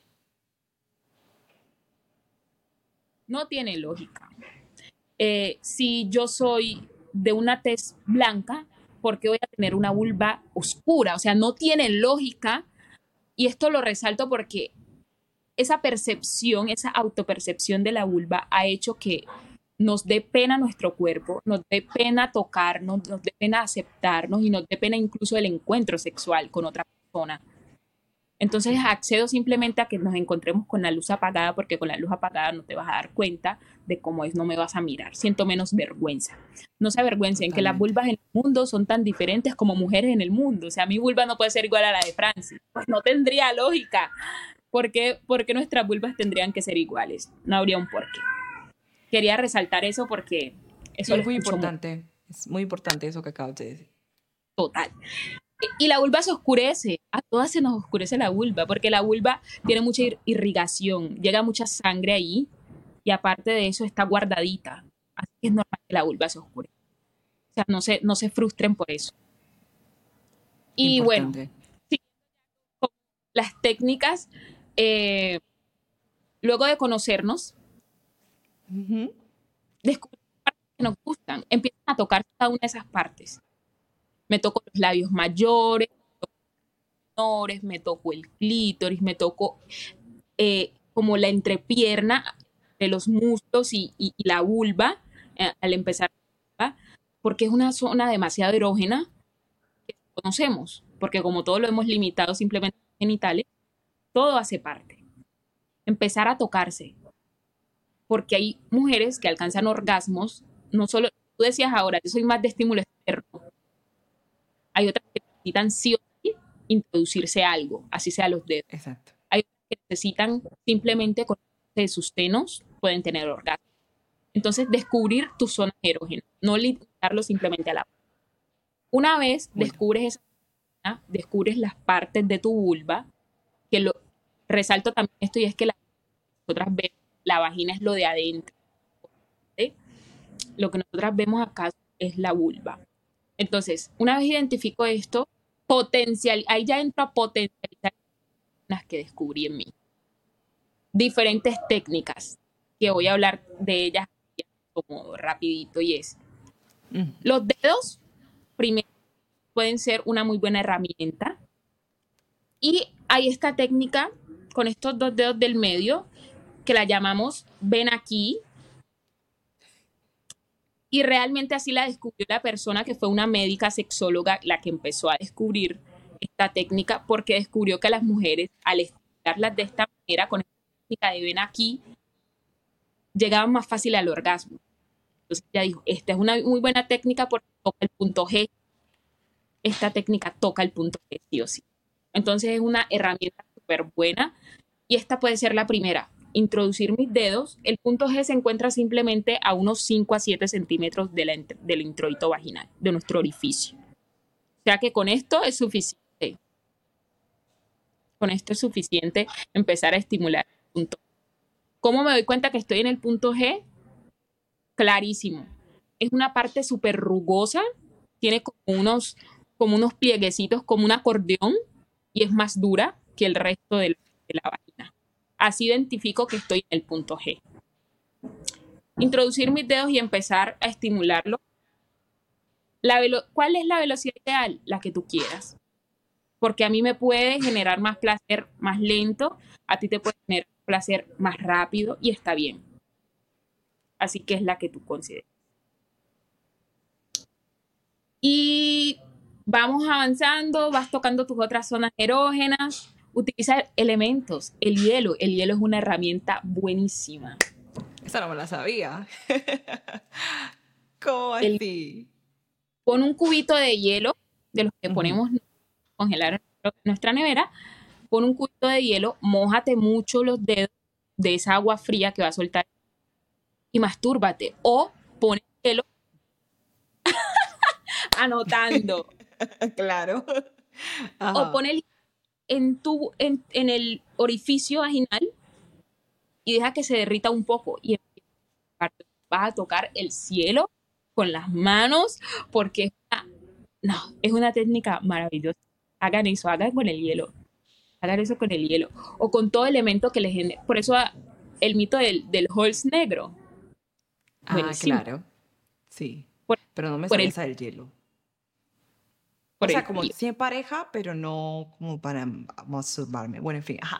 No tiene lógica. Si yo soy de una tez blanca, ¿por qué voy a tener una vulva oscura? O sea, no tiene lógica. Y esto lo resalto porque esa percepción, esa autopercepción de la vulva ha hecho que nos dé pena nuestro cuerpo, nos dé pena tocarnos, nos dé pena aceptarnos y nos dé pena incluso el encuentro sexual con otra persona. Entonces accedo simplemente a que nos encontremos con la luz apagada, porque con la luz apagada no te vas a dar cuenta de cómo es, no me vas a mirar, siento menos vergüenza. No se avergüencen que las vulvas en el mundo son tan diferentes como mujeres en el mundo. O sea, mi vulva no puede ser igual a la de Francis. Pues no tendría lógica. ¿Por qué nuestras vulvas tendrían que ser iguales? No habría un porqué. Quería resaltar eso porque eso es muy importante. Es muy importante eso que acabas de decir. Total. Y la vulva se oscurece, a todas se nos oscurece la vulva, porque la vulva tiene mucha irrigación, llega mucha sangre ahí, y aparte de eso está guardadita, así que es normal que la vulva se oscurezca. O sea, no se frustren por eso. Y importante. Bueno, sí, las técnicas, luego de conocernos, descubrir partes que nos gustan, empiezan a tocar cada una de esas partes. Me toco los labios mayores, menores, me toco el clítoris, me toco como la entrepierna de los muslos y la vulva al empezar, porque es una zona demasiado erógena que conocemos, porque como todo lo hemos limitado simplemente a los genitales, todo hace parte. Empezar a tocarse, porque hay mujeres que alcanzan orgasmos, no solo, tú decías ahora, yo soy más de estímulo externo. Hay otras que necesitan sí o sí introducirse algo, así sea los dedos. Exacto. Hay otras que necesitan simplemente con sus senos pueden tener orgasmo. Entonces, descubrir tu zona erógena, no limitarlo simplemente a la vulva. Una vez descubres esa zona, descubres las partes de tu vulva, que lo resalto también esto, y es que nosotras vemos, la vagina es lo de adentro. ¿Sí? Lo que nosotras vemos acá es la vulva. Entonces, una vez identifico esto, ahí ya entro a potencializar las que descubrí en mí. Diferentes técnicas, que voy a hablar de ellas como rapidito, y es, los dedos, primero, pueden ser una muy buena herramienta. Y hay esta técnica con estos dos dedos del medio, que la llamamos ven aquí. Y realmente así la descubrió la persona que fue una médica sexóloga la que empezó a descubrir esta técnica, porque descubrió que las mujeres, al estirarlas de esta manera, con esta técnica de ven aquí, llegaban más fácil al orgasmo. Entonces ella dijo, esta es una muy buena técnica porque toca el punto G. Esta técnica toca el punto G, sí o sí. Entonces es una herramienta súper buena, y esta puede ser la primera. Introducir mis dedos, el punto G se encuentra simplemente a unos 5 a 7 centímetros del introito vaginal, de nuestro orificio. O sea que con esto es suficiente. con esto es suficiente empezar a estimular el punto. ¿Cómo me doy cuenta que estoy en el punto G? Clarísimo. Es una parte súper rugosa, tiene como unos plieguecitos, como un acordeón, y es más dura que el resto de la vagina. Así identifico que estoy en el punto G. Introducir mis dedos y empezar a estimularlo. ¿Cuál es la velocidad ideal? La que tú quieras. Porque a mí me puede generar más placer más lento, a ti te puede generar placer más rápido y está bien. Así que es la que tú consideres. Y vamos avanzando, vas tocando tus otras zonas erógenas. Utiliza elementos. El hielo es una herramienta buenísima. Esa no me la sabía. ¿Cómo así? Pon un cubito de hielo, de los que ponemos a congelar en nuestra nevera, pon un cubito de hielo, mójate mucho los dedos de esa agua fría que va a soltar y mastúrbate. O pon el hielo anotando. Claro. Ajá. O pon el en el orificio vaginal y deja que se derrita un poco y vas a tocar el cielo con las manos porque es una técnica maravillosa. Hagan eso, hagan con el hielo. Hagan eso con el hielo. O con todo elemento que les genere. Por eso el mito del Halls negro. Buenísimo. Claro. Sí. Pero no me sabía esa del hielo. O sea, como si en pareja, pero no como para masturbarme. Bueno, en fin, ajá.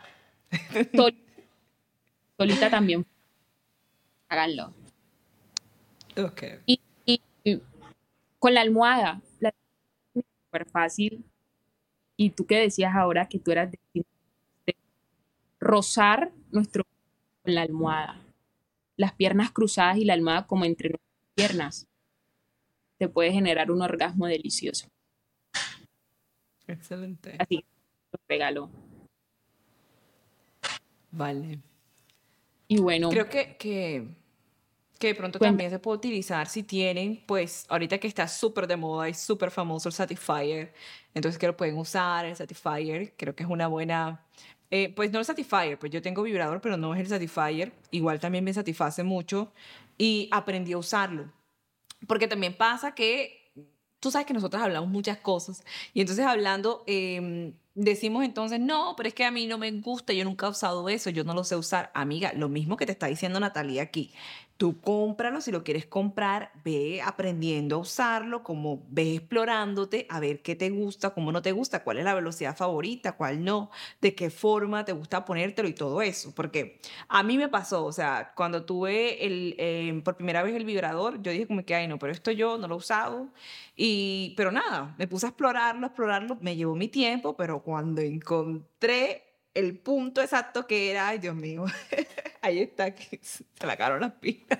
Solita también. Háganlo. Ok. Y con la almohada, es súper fácil. Y tú que decías ahora que tú eras de rozar nuestro con la almohada. Las piernas cruzadas y la almohada como entre nuestras piernas. Te puede generar un orgasmo delicioso. Excelente. Así que lo regalo. Vale. Y bueno. Creo que de pronto también se puede utilizar si tienen, pues, ahorita que está súper de moda y súper famoso el Satisfyer, entonces que lo pueden usar, el Satisfyer, creo que es una buena, pues no el Satisfyer, pues yo tengo vibrador, pero no es el Satisfyer, igual también me satisface mucho y aprendí a usarlo, porque también pasa que tú sabes que nosotros hablamos muchas cosas y entonces hablando decimos entonces, no, pero es que a mí no me gusta, yo nunca he usado eso, yo no lo sé usar. Amiga, lo mismo que te está diciendo Natalia aquí. Tú cómpralo, si lo quieres comprar, ve aprendiendo a usarlo, como ve explorándote, a ver qué te gusta, cómo no te gusta, cuál es la velocidad favorita, cuál no, de qué forma te gusta ponértelo y todo eso. Porque a mí me pasó, o sea, cuando tuve por primera vez el vibrador, yo dije como que, ay no, pero esto yo no lo he usado. Pero nada, me puse a explorarlo, me llevó mi tiempo, pero cuando encontré el punto exacto que era, ay Dios mío, ahí está, que se le acabaron las pilas.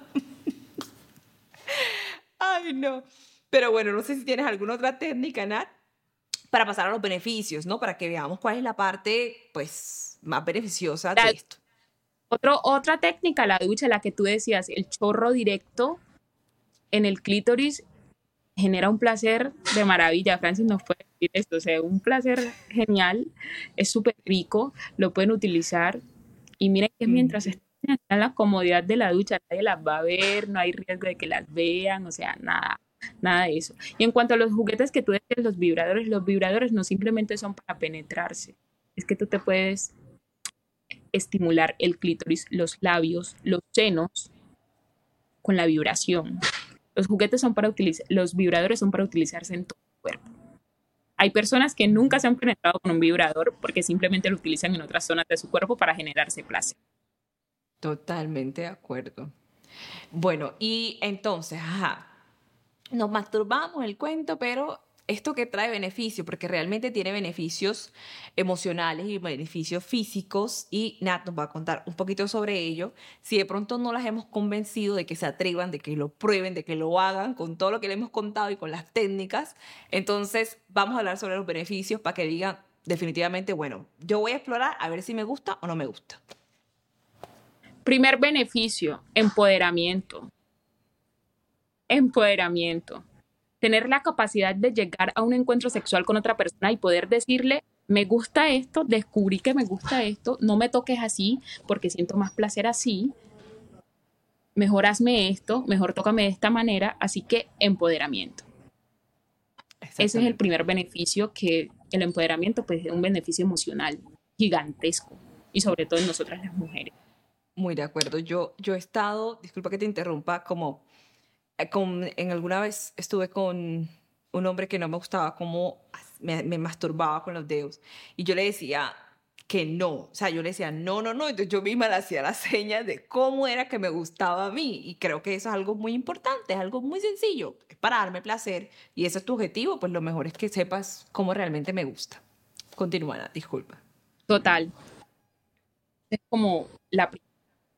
Ay no. Pero bueno, no sé si tienes alguna otra técnica, Nat, para pasar a los beneficios, ¿no? Para que veamos cuál es la parte, pues, más beneficiosa de esto. Otra técnica, la ducha, la que tú decías, el chorro directo en el clítoris genera un placer de maravilla. Francis nos puede decir esto, o sea, un placer genial, es súper rico, lo pueden utilizar y miren que mientras están en la comodidad de la ducha, nadie las va a ver, no hay riesgo de que las vean, o sea, nada de eso. Y en cuanto a los juguetes que tú decías, los vibradores no simplemente son para penetrarse, es que tú te puedes estimular el clítoris, los labios, los senos con la vibración. Los juguetes son para utilizar, los vibradores son para utilizarse en todo el cuerpo. Hay personas que nunca se han penetrado con un vibrador porque simplemente lo utilizan en otras zonas de su cuerpo para generarse placer. Totalmente de acuerdo. Bueno, y entonces, nos masturbamos el cuento, pero esto que trae beneficio, porque realmente tiene beneficios emocionales y beneficios físicos, y Nat nos va a contar un poquito sobre ello. Si de pronto no las hemos convencido de que se atrevan, de que lo prueben, de que lo hagan con todo lo que le hemos contado y con las técnicas, entonces vamos a hablar sobre los beneficios para que digan definitivamente, bueno, yo voy a explorar a ver si me gusta o no me gusta. Primer beneficio, empoderamiento. Tener la capacidad de llegar a un encuentro sexual con otra persona y poder decirle me gusta esto, descubrí que me gusta esto, no me toques así porque siento más placer así, mejor hazme esto, mejor tócame de esta manera, así que empoderamiento. Ese es el primer beneficio, que el empoderamiento pues es un beneficio emocional gigantesco y sobre todo en nosotras las mujeres. Muy de acuerdo. Yo he estado, disculpa que te interrumpa, como en alguna vez estuve con un hombre que no me gustaba, como me masturbaba con los dedos. Y yo le decía que no. O sea, yo le decía no, no, no. Entonces yo misma le hacía las señas de cómo era que me gustaba a mí. Y creo que eso es algo muy importante, es algo muy sencillo. Es para darme placer. Y ese es tu objetivo, pues lo mejor es que sepas cómo realmente me gusta. Continúa, Ana, disculpa. Total. Es como la primera.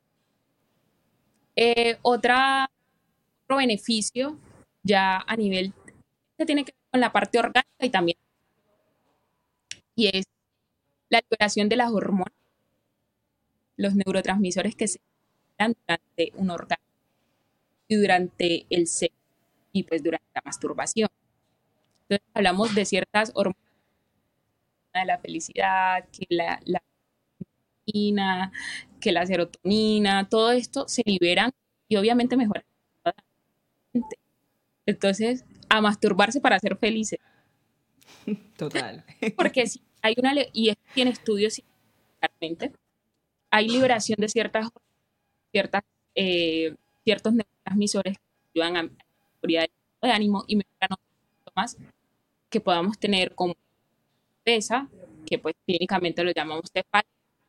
Otro beneficio ya a nivel que tiene que ver con la parte orgánica y también, y es la liberación de las hormonas, los neurotransmisores que se liberan durante un orgasmo y durante el sexo y pues durante la masturbación. Entonces hablamos de ciertas hormonas de la felicidad, que la dopamina, que la serotonina, todo esto se liberan y obviamente mejoran. Entonces, a masturbarse para ser felices. Total. Porque si hay y esto tiene estudios realmente, hay liberación de ciertos neurotransmisores que ayudan a la mejoría del estado de ánimo y mejoran otros síntomas que podamos tener como tristeza, que pues clínicamente lo llamamos TEPAL.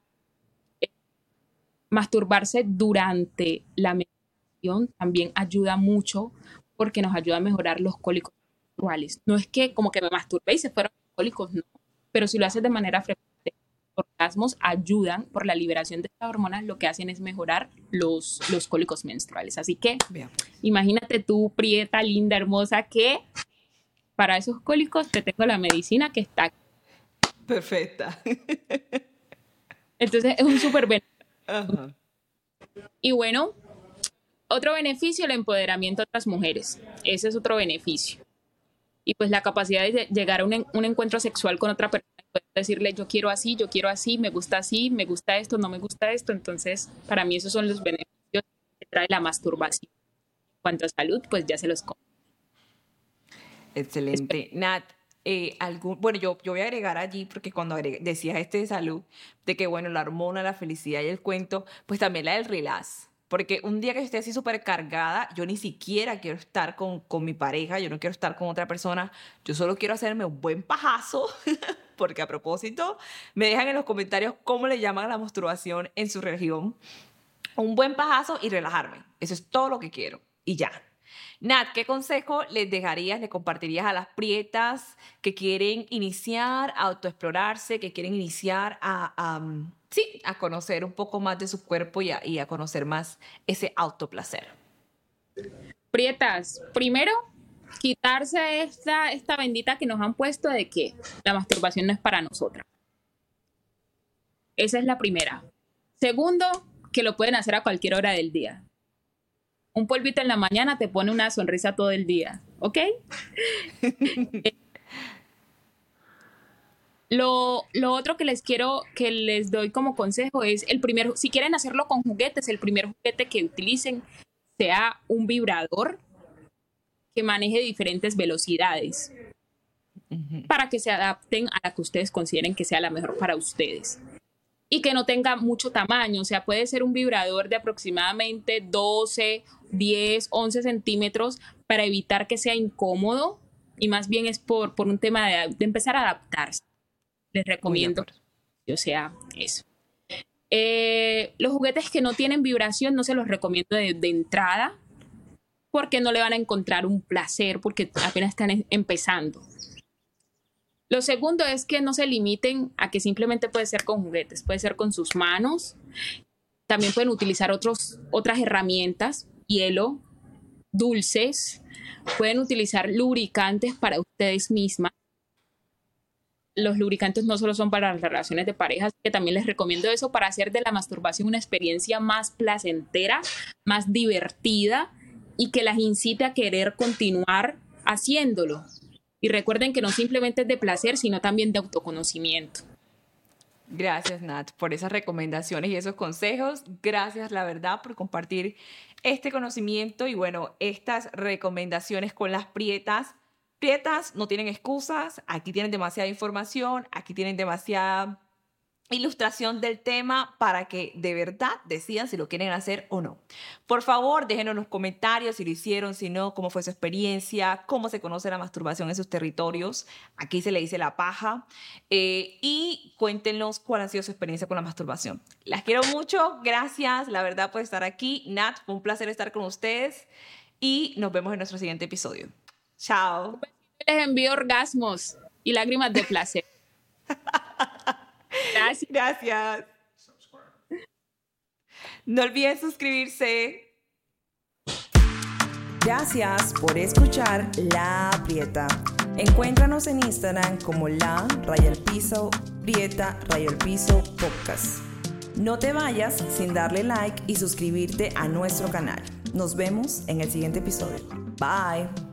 Masturbarse durante la menstruación también ayuda mucho porque nos ayuda a mejorar los cólicos menstruales. No es que como que me masturbé y se fueron los cólicos, no. Pero si lo haces de manera frecuente, los orgasmos ayudan por la liberación de estas hormonas, lo que hacen es mejorar los cólicos menstruales. Así que imagínate tú, prieta, linda, hermosa, que para esos cólicos te tengo la medicina que está aquí. Perfecta. Entonces es un súper beneficio. Uh-huh. Y bueno, otro beneficio, el empoderamiento de otras mujeres. Ese es otro beneficio. Y pues la capacidad de llegar a un encuentro sexual con otra persona, poder decirle yo quiero así, me gusta esto, no me gusta esto. Entonces, para mí esos son los beneficios que trae la masturbación. En cuanto a salud, pues ya se los comento. Excelente. Nat, bueno, yo voy a agregar allí, porque cuando decías de salud, de que bueno, la hormona, la felicidad y el cuento, pues también la del relax. Porque un día que yo esté así súper cargada, yo ni siquiera quiero estar con mi pareja, yo no quiero estar con otra persona, yo solo quiero hacerme un buen pajazo, porque a propósito, me dejan en los comentarios cómo le llaman a la masturbación en su región. Un buen pajazo y relajarme. Eso es todo lo que quiero. Y ya. Nat, ¿qué consejo les dejarías, le compartirías a las prietas que quieren iniciar a autoexplorarse, que quieren iniciar a conocer un poco más de su cuerpo y a conocer más ese autoplacer? Prietas, primero, quitarse esta bendita que nos han puesto de que la masturbación no es para nosotras. Esa es la primera. Segundo, que lo pueden hacer a cualquier hora del día. Un polvito en la mañana te pone una sonrisa todo el día, ¿ok? Lo otro que les doy como consejo es si quieren hacerlo con juguetes, el primer juguete que utilicen sea un vibrador que maneje diferentes velocidades para que se adapten a la que ustedes consideren que sea la mejor para ustedes. Y que no tenga mucho tamaño, o sea, puede ser un vibrador de aproximadamente 12, 10, 11 centímetros para evitar que sea incómodo y más bien es por un tema de empezar a adaptarse. Les recomiendo que sea eso. Los juguetes que no tienen vibración no se los recomiendo de entrada porque no le van a encontrar un placer porque apenas están empezando. Lo segundo es que no se limiten a que simplemente puede ser con juguetes, puede ser con sus manos. También pueden utilizar otras herramientas, hielo, dulces. Pueden utilizar lubricantes para ustedes mismas. Los lubricantes no solo son para las relaciones de parejas, que también les recomiendo eso para hacer de la masturbación una experiencia más placentera, más divertida y que las incite a querer continuar haciéndolo. Y recuerden que no simplemente es de placer, sino también de autoconocimiento. Gracias, Nat, por esas recomendaciones y esos consejos. Gracias, la verdad, por compartir este conocimiento y, bueno, estas recomendaciones con las prietas. Prietas no tienen excusas, aquí tienen demasiada información, aquí tienen demasiada ilustración del tema para que de verdad decidan si lo quieren hacer o no. Por favor, déjenos en los comentarios si lo hicieron, si no, cómo fue su experiencia, cómo se conoce la masturbación en sus territorios. Aquí se le dice la paja. Y cuéntenos cuál ha sido su experiencia con la masturbación. Las quiero mucho. Gracias, la verdad, por estar aquí. Nat, fue un placer estar con ustedes y nos vemos en nuestro siguiente episodio. Chao. Les envío orgasmos y lágrimas de placer. Gracias. Gracias. No olviden suscribirse. Gracias por escuchar La Prieta. Encuéntranos en Instagram como _Prieta_Podcast. No te vayas sin darle like y suscribirte a nuestro canal. Nos vemos en el siguiente episodio. Bye.